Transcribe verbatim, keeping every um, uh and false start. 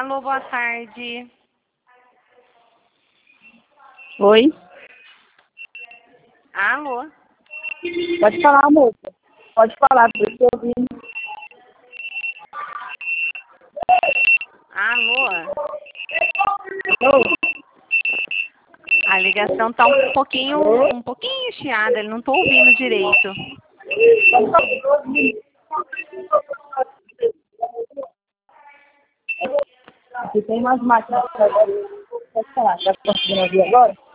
Alô, boa tarde. Oi? Alô? Pode falar, moça. Pode falar, porque eu tô ouvindo. Alô? Alô? A ligação tá um pouquinho, um pouquinho chiada, ele não tô ouvindo direito. Aqui tem umas máquinas. Pode falar, tá conseguindo ouvir agora?